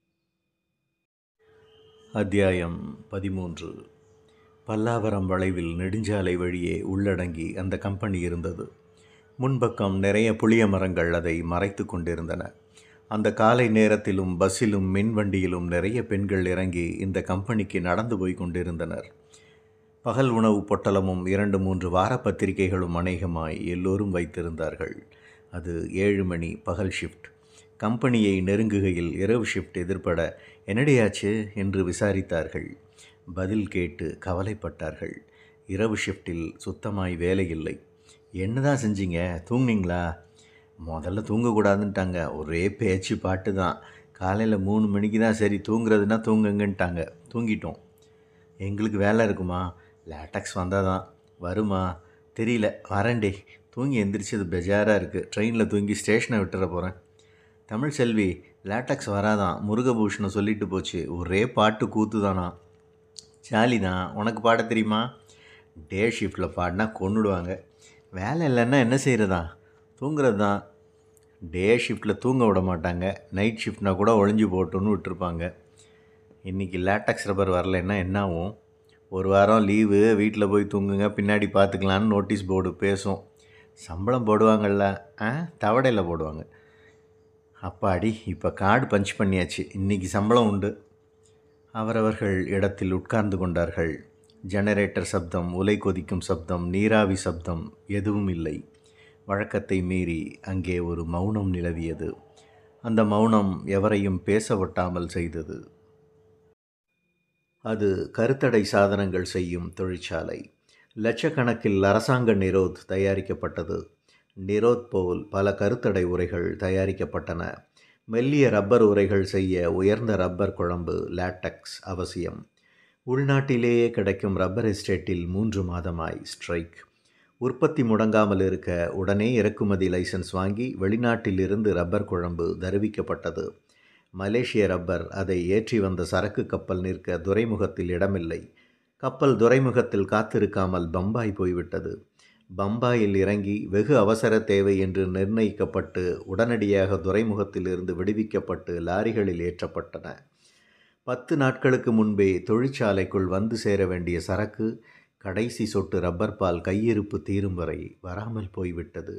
Speaker 1: அத்தியாயம் 13. பல்லாவரம் வளைவில் நெடுஞ்சாலை வழியே உள்ளடங்கி அந்த கம்பெனி இருந்தது. முன்பக்கம் நிறைய புளிய மரங்கள் அதை மறைத்து கொண்டிருந்தன. அந்த காலை நேரத்திலும் பஸ்ஸிலும் மின்வண்டியிலும் நிறைய பெண்கள் இறங்கி இந்த கம்பெனிக்கு நடந்து போய் கொண்டிருந்தனர். பகல் உணவு பொட்டலமும் 2-3 வார பத்திரிகைகளும் அநேகமாய் எல்லோரும் வைத்திருந்தார்கள். அது 7 மணி பகல் ஷிஃப்ட். கம்பெனியை நெருங்குகையில் இரவு ஷிஃப்ட் எதிர்பட என்னடியாச்சு என்று விசாரித்தார்கள். பதில் கேட்டு கவலைப்பட்டார்கள். இரவு ஷிஃப்டில் சுத்தமாய் வேலை இல்லை. என்னதான் செஞ்சீங்க? தூங்குனீங்களா? முதல்ல தூங்கக்கூடாதுன்ட்டாங்க. ஒரே பேச்சு பாட்டு தான். காலையில் 3 மணிக்கு தான் சரி தூங்குறதுனா தூங்குங்கன்ட்டாங்க. தூங்கிட்டோம். எங்களுக்கு வேலை இருக்குமா? லேட்டக்ஸ் வந்தால் தான். வருமா தெரியல. வரேன்டே. தூங்கி எந்திரிச்சது பெஜாராக இருக்குது. ட்ரெயினில் தூங்கி ஸ்டேஷனை விட்டுற போகிறேன். தமிழ் செல்வி, லேட்டக்ஸ் வராதான், முருகபூஷணை சொல்லிட்டு போச்சு. ஒரே பாட்டு கூத்து தானா? ஜாலி தான். உனக்கு பாட தெரியுமா? டே ஷிஃப்டில் பாடினா கொன்னுடுவாங்க. வேலை இல்லைன்னா என்ன செய்கிறதா? தூங்குறது தான். டே ஷிஃப்டில் தூங்க விட மாட்டாங்க. நைட் ஷிஃப்ட்னா கூட ஒழிஞ்சு போட்டோன்னு விட்டுருப்பாங்க. இன்றைக்கி லேட்டக்ஸ் ரப்பர் வரலைன்னா என்ன ஆகும்? ஒரு வாரம் லீவு, வீட்டில் போய் தூங்குங்க, பின்னாடி பார்த்துக்கலான்னு நோட்டீஸ் போர்டு பேசும். சம்பளம் போடுவாங்கள்ல? தவடையில் போடுவாங்க. அப்பாடி, இப்போ கார்டு பஞ்ச் பண்ணியாச்சு, இன்றைக்கி சம்பளம் உண்டு. அவரவர்கள் இடத்தில் உட்கார்ந்து கொண்டார்கள். ஜெனரேட்டர் சப்தம், உலை கொதிக்கும் சப்தம், நீராவி சப்தம் எதுவும் இல்லை. வழக்கத்தை மீறி அங்கே ஒரு மௌனம் நிலவியது. அந்த மௌனம் எவரையும் பேச ஒட்டாமல் செய்தது. அது கருத்தடை சாதனங்கள் செய்யும் தொழிற்சாலை. லட்சக்கணக்கில் அரசாங்க நிரோத் தயாரிக்கப்பட்டது. நிரோத் போல் பல கருத்தடை உரைகள் தயாரிக்கப்பட்டன. மெல்லிய ரப்பர் உரைகள் செய்ய உயர்ந்த ரப்பர் குழம்பு லேட்டக்ஸ் அவசியம். உள்நாட்டிலேயே கிடைக்கும் ரப்பர் எஸ்டேட்டில் 3 மாதமாய் ஸ்ட்ரைக். உற்பத்தி முடங்காமல் இருக்க உடனே இறக்குமதி லைசன்ஸ் வாங்கி வெளிநாட்டிலிருந்து ரப்பர் குழம்பு தருவிக்கப்பட்டது. மலேசிய ரப்பர் அதை ஏற்றி வந்த சரக்கு கப்பல் நிற்க துறைமுகத்தில் இடமில்லை. கப்பல் துறைமுகத்தில் காத்திருக்காமல் பம்பாய் போய்விட்டது. பம்பாயில் இறங்கி வெகு அவசர தேவை என்று நிர்ணயிக்கப்பட்டு உடனடியாக துறைமுகத்திலிருந்து விடுவிக்கப்பட்டு லாரிகளில் ஏற்றப்பட்டன. 10 நாட்களுக்கு முன்பே தொழிற்சாலைக்குள் வந்து சேர வேண்டிய சரக்கு கடைசி சொட்டு ரப்பர் பால் கையிருப்பு தீரும் வரை வராமல் போய்விட்டது.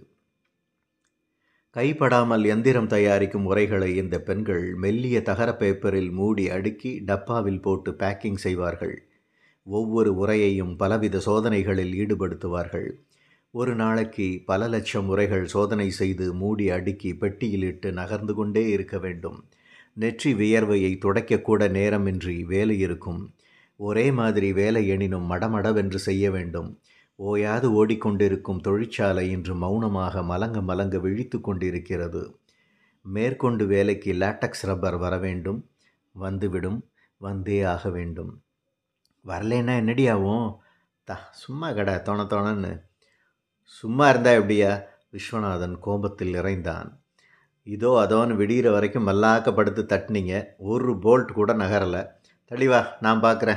Speaker 1: கைப்படாமல் எந்திரம் தயாரிக்கும் உரைகளை இந்த பெண்கள் மெல்லிய தகர பேப்பரில் மூடி அடுக்கி டப்பாவில் போட்டு பேக்கிங் செய்வார்கள். ஒவ்வொரு உரையையும் பலவித சோதனைகளில் ஈடுபடுத்துவார்கள். ஒரு நாளைக்கு பல லட்சம் உரைகள் சோதனை செய்து மூடி அடுக்கி பெட்டியில் இட்டு நகர்ந்து கொண்டே இருக்க வேண்டும். நெற்றி வியர்வையை துடைக்கக்கூட நேரமின்றி வேலை இருக்கும். ஒரே மாதிரி வேலை எனினும் மடமடவென்று செய்ய வேண்டும். ஓயாது ஓடிக்கொண்டிருக்கும் தொழிற்சாலை இன்று மௌனமாக மலங்க விழித்து கொண்டிருக்கிறது. மேற்கொண்டு வேலைக்கு லேட்டக்ஸ் ரப்பர் வர வேண்டும். வந்துவிடும், வந்தே ஆக வேண்டும். வரலேன்னா என்னடி ஆகும்? சும்மா கடை தோணன்னு. சும்மா இருந்தா எப்படியா? விஸ்வநாதன் கோபத்தில் இறைந்தான். இதோ அதோன்னு விடிகிற வரைக்கும் மல்லாக்கப்படுத்து தட்டினீங்க, ஒரு போல்ட் கூட நகரலை. தெளிவா நான் பார்க்குறேன்.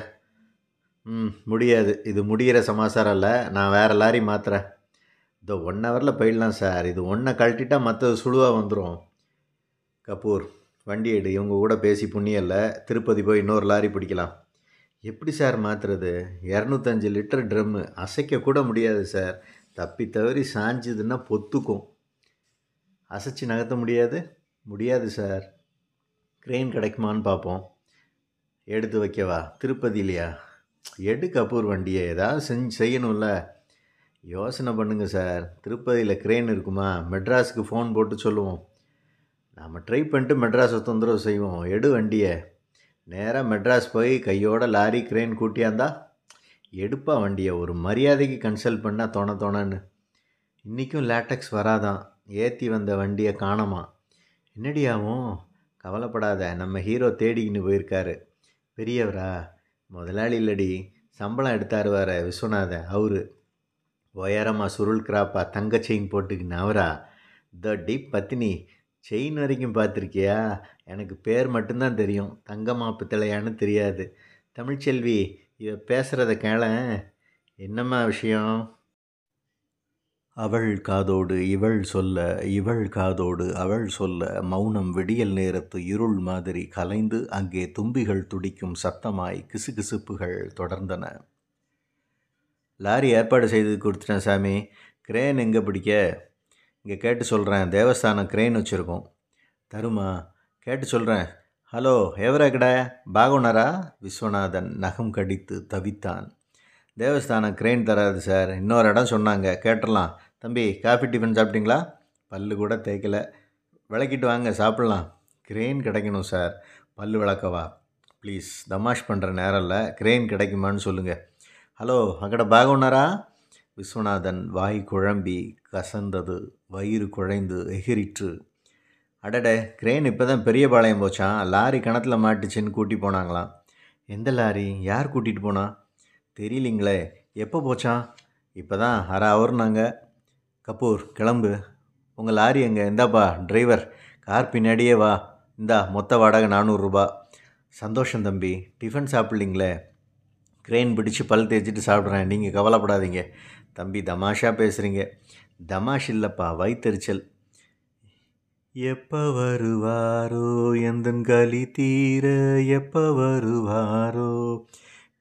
Speaker 1: முடியாது, இது முடிகிற சமாசாரம் இல்லை, நான் வேறு லாரி மாற்றுறேன். இதோ 1 ஹவரில் போயிடலாம் சார், இது ஒன்றை கழட்டிட்டா மற்றது சுழுவாக வந்துடும். கபூர், வண்டி எடு, இவங்க கூட பேசி புண்ணியம் இல்லை, திருப்பதி போய் இன்னொரு லாரி பிடிக்கலாம். எப்படி சார் மாற்றுறது? 205 லிட்டர் ட்ரம்மு, அசைக்க கூட முடியாது சார். தப்பி தவறி சாஞ்சுதுன்னா பொத்துக்கும். அசைச்சு நகர்த்த முடியாது சார். க்ரெயின் கிடைக்குமான்னு பார்ப்போம். எடுத்து வைக்கவா? திருப்பதி இல்லையா? எடு கபூர் வண்டியை, ஏதாவது செய்யணும்ல. யோசனை பண்ணுங்க சார். திருப்பதியில் க்ரெயின் இருக்குமா? மெட்ராஸுக்கு ஃபோன் போட்டு சொல்லுவோம். நாம் ட்ரை பண்ணிட்டு மெட்ராஸை தொந்தரவு செய்வோம். எடு வண்டியை. நேராக மெட்ராஸ் போய் கையோட லாரி க்ரெயின் கூட்டியாந்தா எடுப்பா வண்டியை. ஒரு மரியாதைக்கு கன்சல்ட் பண்ணால் தோணன்னு. இன்றைக்கும் லேட்டக்ஸ் வராதான். ஏற்றி வந்த வண்டியை காணோமா. என்னடியாவும்? கவலைப்படாத, நம்ம ஹீரோ தேடிக்கின்னு போயிருக்காரு. பெரியவரா? முதலாளி இல்லடி, சம்பளம் எடுத்தார் வர விஸ்வநாதன், அவரு. உயரமாக சுருள் கிராப்பா தங்க செயின் போட்டுக்கின்னு அவரா? த டீப் பத்தினி. செயின் வரைக்கும் பார்த்துருக்கியா? எனக்கு பேர் மட்டும்தான் தெரியும், தங்கம்மா பித்தளையான்னு தெரியாது. தமிழ்ச்செல்வி, இவ பேசுகிறத கேளேன். என்னம்மா விஷயம்? அவள் காதோடு இவள் சொல்ல, இவள் காதோடு அவள் சொல்ல, மௌனம் விடியல் நேரத்து இருள் மாதிரி கலைந்து அங்கே தும்பிகள் துடிக்கும் சத்தமாய் கிசுகிசுப்புகள் தொடர்ந்தன. லாரி ஏற்பாடு செய்து கொடுத்துட்டேன் சாமி. க்ரேன் எங்கே பிடிக்க? இங்கே கேட்டு சொல்கிறேன். தேவஸ்தானம் க்ரேன் வச்சுருக்கோம். தருமா? கேட்டு சொல்கிறேன். ஹலோ, எவரா கடை? பாகுனரா? விஸ்வநாதன் நகம் கடித்து தவித்தான். தேவஸ்தானம் க்ரெயின் தராது சார், இன்னொரு இடம் சொன்னாங்க, கேட்டுடலாம். தம்பி, காஃபி டிஃபன் சாப்பிட்டீங்களா? பல்லு கூட தேய்க்கலை, விளக்கிட்டு வாங்க, சாப்பிட்லாம். க்ரெயின் கிடைக்கணும் சார். பல்லு விளக்கவா? ப்ளீஸ், தமாஷ் பண்ணுற நேரம் இல்லை, க்ரெயின் கிடைக்குமான்னு சொல்லுங்கள். ஹலோ, அக்கட பாகுனரா? விஸ்வநாதன் வாய் குழம்பி கசந்தது, வயிறு குழைந்து எகிரிற்று. அடடே, க்ரெயின் இப்போ தான் பெரியபாளையம் போச்சான், லாரி கிணத்துல மாட்டுச்சின்னு கூட்டி போனாங்களாம். எந்த லாரி? யார் கூட்டிகிட்டு போனா? தெரியலிங்களே. எப்போ போச்சான்? இப்போ தான் அரை ஹவர்னாங்க. கபூர், கிளம்பு. உங்கள் லாரி எங்கே? இந்தாப்பா டிரைவர், கார் பின்னாடியே வா. இந்தா மொத்த வாடகை 400 ரூபா. சந்தோஷம் தம்பி. டிஃபன் சாப்பிட்லிங்களே? க்ரெயின் பிடிச்சி பல் தேய்ச்சிட்டு சாப்பிட்றேன், நீங்கள் கவலைப்படாதீங்க. தம்பி, தமாஷா பேசுகிறீங்க. தமாஷ் இல்லைப்பா, வயிற்றுச்சல். எப்போ வருவாரோ எந்தன் களி தீர, எப்போ வருவாரோ?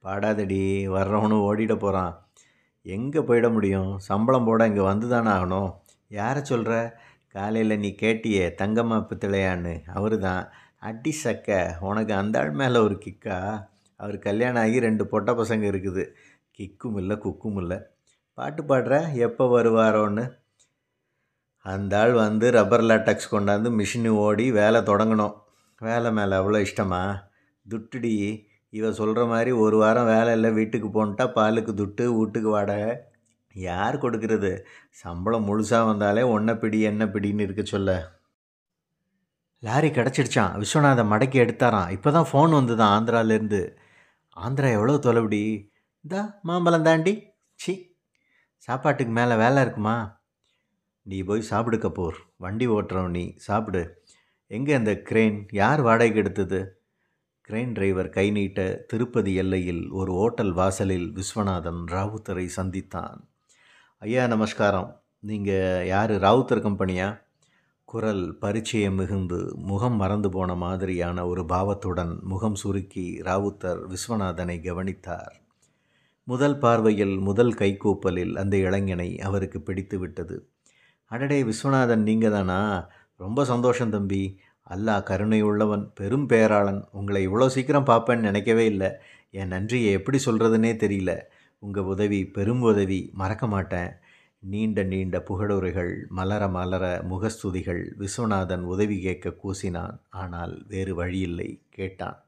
Speaker 1: பாடாதடி, வர்றவனும் ஓடிட போகிறான். எங்கே போயிட முடியும்? சம்பளம் போட இங்கே வந்து தானே ஆகணும். யாரை சொல்கிற? காலையில் நீ கேட்டியே தங்கம்மா பித்தளையான்னு, அவர் தான். அடி சக்க, உனக்கு அந்த ஆள் மேலே ஒரு கிக்கா? அவர் கல்யாணம் ஆகி 2 பொட்ட பசங்க இருக்குது. கிக்கும் இல்லை குக்கும் இல்லை. பாட்டு பாடுற, எப்போ வருவாரோன்னு. அந்த ஆள் வந்து ரப்பர் லேட்டக்ஸ் கொண்டாந்து மிஷினு ஓடி வேலை தொடங்கணும். வேலை மேலே அவ்வளோ இஷ்டமா? துட்டுடி. இவ சொல்கிற மாதிரி ஒரு வாரம் வேலை இல்லை, வீட்டுக்கு போன்ட்டா பாலுக்கு துட்டு, வீட்டுக்கு வாடகை. யார் கொடுக்கறது? சம்பளம் முழுசாக வந்தாலே ஒன்றை பிடி என்ன பிடின்னு இருக்க சொல்ல. லாரி கிடச்சிடுச்சான். விஸ்வநாதன் மடக்கி எடுத்தாரான். இப்போ தான் ஃபோன் வந்து தான் ஆந்திராலேருந்து. ஆந்திரா எவ்வளோ தொலைவிடி? இந்தா மாம்பழம் தாண்டி. சி, சாப்பாட்டுக்கு மேலே வேலை இருக்குமா? நீ போய் சாப்பிடு கபூர், வண்டி ஓட்டுறோம், நீ சாப்பிடு. எங்கே அந்த கிரேன்? யார் வாடகைக்கு எடுத்தது? கிரேன் டிரைவர் கை நீட்ட திருப்பதி எல்லையில் ஒரு ஓட்டல் வாசலில் விஸ்வநாதன் ராவுத்தரை சந்தித்தான். ஐயா நமஸ்காரம், நீங்கள் யார்? ராவுத்தர் கம்பெனியா? குரல் பரிச்சயம் மிகுந்து முகம் மறந்து போன மாதிரியான ஒரு பாவத்துடன் முகம் சுருக்கி ராவுத்தர் விஸ்வநாதனை கவனித்தார். முதல் பார்வையில், முதல் கைகூப்பலில் அந்த இளைஞனை அவருக்கு பிடித்து விட்டது. அடடே விஸ்வநாதன், நீங்கள் தானா? ரொம்ப சந்தோஷம் தம்பி. அல்லாஹ் கருணை உள்ளவன், பெரும் பேராளன். உங்களை இவ்வளோ சீக்கிரம் பார்ப்பேன்னு நினைக்கவே இல்லை. என் நன்றியை எப்படி சொல்கிறதுனே தெரியல. உங்கள் உதவி பெரும் உதவி, மறக்க மாட்டேன். நீண்ட நீண்ட புகழுரைகள், மலர மலர முகஸ்துதிகள். விஸ்வநாதன் உதவி கேட்க கூசினான். ஆனால் வேறு வழியில்லை, கேட்டான்.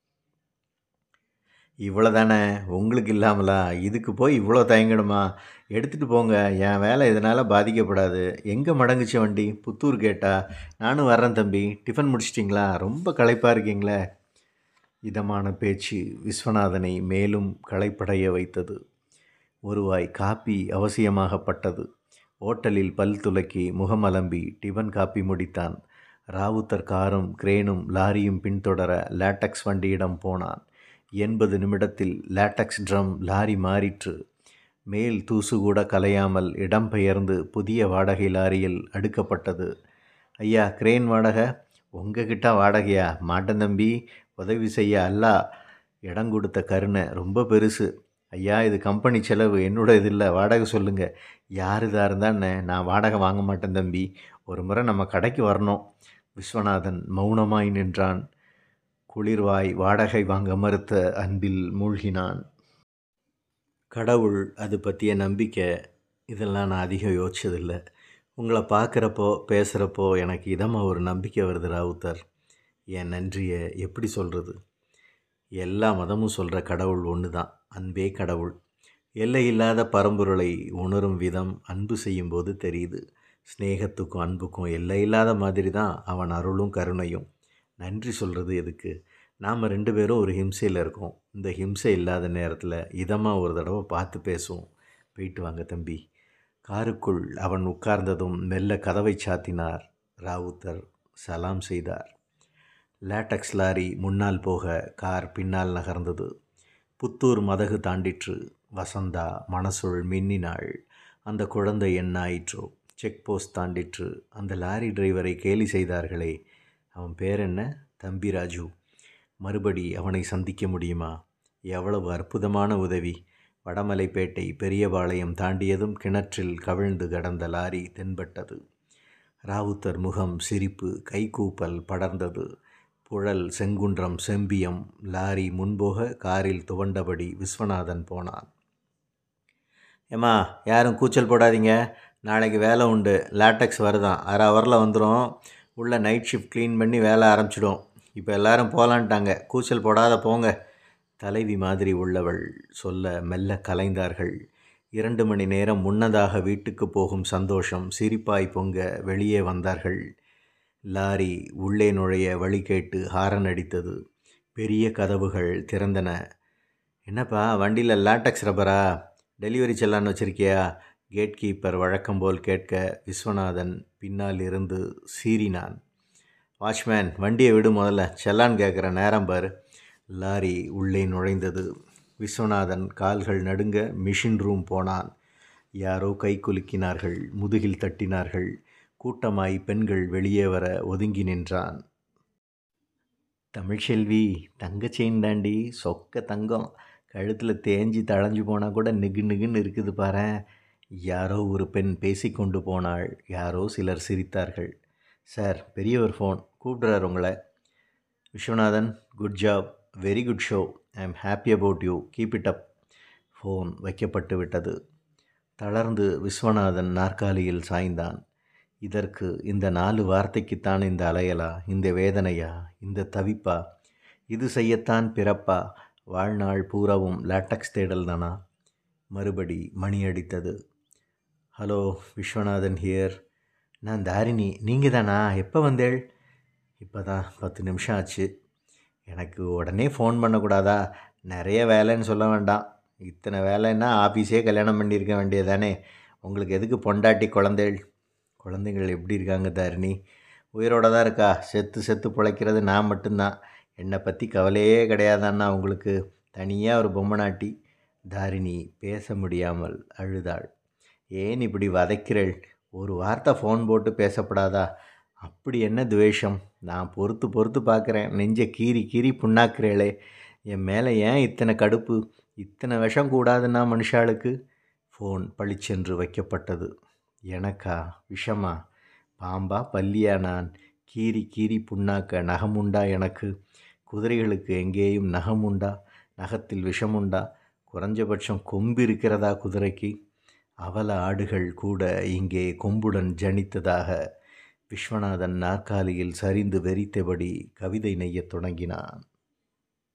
Speaker 1: இவ்வளோ தானே, உங்களுக்கு இல்லாமலா? இதுக்கு போய் இவ்வளோ தயங்கணுமா? எடுத்துகிட்டு போங்க, என் வேலை இதனால் பாதிக்கப்படாது. எங்கே மடங்குச்சு வண்டி? புத்தூர் கேட்டா? நானும் வர்றேன் தம்பி. டிஃபன் முடிச்சிட்டிங்களா? ரொம்ப களைப்பாக இருக்கீங்களே. இதமான பேச்சு விஸ்வநாதனை மேலும் களைப்படைய வைத்தது. ஒருவாய் காப்பி அவசியமாகப்பட்டது. ஓட்டலில் பல் துலக்கி முகமலம்பி டிஃபன் காப்பி முடித்தான். ராவுத்தர் காரும் கிரேனும் லாரியும் பின்தொடர லேட்டக்ஸ் வண்டியிடம் போனான். 80 நிமிடத்தில் லேட்டக்ஸ் ட்ரம் லாரி மாறிற்று. மேல் தூசு கூட கலையாமல் இடம்பெயர்ந்து புதிய வாடகை லாரியில் அடுக்கப்பட்டது. ஐயா, கிரேன் வாடகை? உங்ககிட்ட வாடகையா? மாட்டன் தம்பி, உதவி செய்ய அல்லா இடம் கொடுத்த கருணை ரொம்ப பெருசு. ஐயா, இது கம்பெனி செலவு, என்னோட இது இல்லை. வாடகை சொல்லுங்கள். யார் இதாக இருந்தான்னு நான் வாடகை வாங்க மாட்டேன் தம்பி. ஒரு முறை நம்ம கடைக்கு வரணும். விஸ்வநாதன் மௌனமாய் நின்றான். குளிர்வாய் வாடகை வாங்க மறுத்த அன்பில் மூழ்கினான். கடவுள், அது பற்றிய நம்பிக்கை, இதெல்லாம் நான் அதிகம் யோசிச்சதில்லை. உங்களை பார்க்குறப்போ பேசுகிறப்போ எனக்கு இதமாக ஒரு நம்பிக்கை வருது ராவுத்தர். என் நன்றியை எப்படி சொல்கிறது? எல்லா மதமும் சொல்கிற கடவுள் ஒன்று தான், அன்பே கடவுள். எல்லையில்லாத பரம்பொருளை உணரும் விதம் அன்பு செய்யும்போது தெரியுது. ஸ்நேகத்துக்கும் அன்புக்கும் எல்லையில்லாத மாதிரி தான் அவன் அருளும் கருணையும். நன்றி சொல்கிறது எதுக்கு? நாம் 2 பேரும் ஒரு ஹிம்சையில் இருக்கோம். இந்த ஹிம்சை இல்லாத நேரத்தில் இதமாக ஒரு தடவை பார்த்து பேசுவோம். போயிட்டு வாங்க தம்பி. காருக்குள் அவன் உட்கார்ந்ததும் மெல்ல கதவை சாத்தினார். ராவுத்தர் சலாம் செய்தார். லேட்டக்ஸ் லாரி முன்னால் போக கார் பின்னால் நகர்ந்தது. புத்தூர் மதகு தாண்டிற்று. வசந்தா மனசுள் மின்னினாள். அந்த குழந்தை என்ன ஆயிற்றோ? Check post தாண்டிற்று. அந்த லாரி டிரைவரை கேலி செய்தார்களே, அவன் பேர் என்ன? தம்பி ராஜு. மறுபடி அவனை சந்திக்க முடியுமா? எவ்வளவு அற்புதமான உதவி! வடமலைப்பேட்டை பெரியபாளையம் தாண்டியதும் கிணற்றில் கவிழ்ந்து கடந்த லாரி தென்பட்டது. ராவுத்தர் முகம் சிரிப்பு, கைகூப்பல் படர்ந்தது. புழல், செங்குன்றம், செம்பியம். லாரி முன்போக காரில் துவண்டபடி விஸ்வநாதன் போனான். ஏம்மா, யாரும் கூச்சல் போடாதீங்க. நாளைக்கு வேலை உண்டு. லேட்டக்ஸ் வருதான், அரை ஹவரில் வந்துடும். உள்ள நைட் ஷிஃப்ட் க்ளீன் பண்ணி வேலை ஆரம்பிச்சிடும். இப்போ எல்லாரும் போகலான்ட்டாங்க. கூச்சல் போடாத போங்க. தலைவி மாதிரி உள்ளவள் சொல்ல மெல்ல கலைந்தார்கள். 2 மணி நேரம் முன்னதாக வீட்டுக்கு போகும் சந்தோஷம் சிரிப்பாய் பொங்க வெளியே வந்தார்கள். லாரி உள்ளே நுழைய வழி கேட்டு ஹாரன் அடித்தது. பெரிய கதவுகள் திறந்தன. என்னப்பா, வண்டியில் லேட்டக்ஸ் ரப்பரா? டெலிவரி செல்லான்னு வச்சிருக்கியா? கேட் கீப்பர் வழக்கம் போல் கேட்க விஸ்வநாதன் பின்னால் இருந்து சீறினான். வாட்ச்மேன், வண்டியை விடு முதல்ல. செல்லான் கேட்குற நேரம் பாரு. லாரி உள்ளே நுழைந்தது. விஸ்வநாதன் கால்கள் நடுங்க மிஷின் ரூம் போனான். யாரோ கை குலுக்கினார்கள், முதுகில் தட்டினார்கள். கூட்டமாய் பெண்கள் வெளியே வர ஒதுங்கி நின்றான். தமிழ்ச்செல்வி, தங்க செயின் தாண்டி, சொக்க தங்கம். கழுத்தில் தேஞ்சி தழைஞ்சு போனால் கூட நிகு நிகுன்னு இருக்குது பாரேன். யாரோ ஒரு பெண் பேசிக்கொண்டு போனாள். யாரோ சிலர் சிரித்தார்கள். சார், பெரியவர் ஃபோன் கூப்பிட்றார் உங்களை. Viswanathan, good job, very good show, I am happy about you, keep it up. Phone வைக்கப்பட்டு விட்டது. தளர்ந்து விஸ்வநாதன் நாற்காலியில் சாய்ந்தான். இதற்கு இந்த 4 வார்த்தைக்குத்தான் இந்த அலையலா, இந்த வேதனையா, இந்த தவிப்பா? இது செய்யத்தான் பிறப்பா? வாழ்நாள் பூராவும் லேட்டக்ஸ் தேடல் தானா? மறுபடி மணி அடித்தது. Hello, Viswanathan here. நான் தாரிணி. நீங்கள் தானா? எப்போ வந்தேள்? இப்போ தான் 10 நிமிஷம் ஆச்சு. எனக்கு உடனே ஃபோன் பண்ணக்கூடாதா? நிறைய வேலைன்னு சொல்ல வேண்டாம். இத்தனை வேலைன்னா ஆஃபீஸே கல்யாணம் பண்ணியிருக்க வேண்டியதானே. உங்களுக்கு எதுக்கு பொண்டாட்டி குழந்தைகள்? குழந்தைகள் எப்படி இருக்காங்க தாரிணி? உயிரோடு தான் இருக்கா. செத்து செத்து பிழைக்கிறது நான் மட்டும்தான். என்னை பற்றி கவலையே கிடையாதான்னா உங்களுக்கு? தனியாக ஒரு பொம்மை நாட்டி. தாரிணி பேச முடியாமல் அழுதாள். ஏன் இப்படி வதைக்கிறள்? ஒரு வார்த்தை ஃபோன் போட்டு பேசப்படாதா? அப்படி என்ன துவேஷம்? நான் பொறுத்து பொறுத்து பார்க்குறேன். நெஞ்சை கீறி கீறி புண்ணாக்குறேளே. என் மேலே ஏன் இத்தனை கடுப்பு? இத்தனை விஷம் கூடாதுன்னா மனுஷாளுக்கு? ஃபோன் பளிச்சென்று வைக்கப்பட்டது. எனக்கா விஷமா? பாம்பா பல்லியா நான்? கீறி கீறி புண்ணாக்க நகமுண்டா எனக்கு? குதிரைகளுக்கு எங்கேயும் நகம் உண்டா? நகத்தில் விஷமுண்டா? குறைஞ்சபட்சம் கொம்பு இருக்கிறதா குதிரைக்கு? அவல ஆடுகள் கூட இங்கே கொம்புடன் ஜனித்ததாக. விஸ்வநாதன் நாற்காலியில் சரிந்து வெறித்தபடி கவிதை நெய்யத் தொடங்கினான்.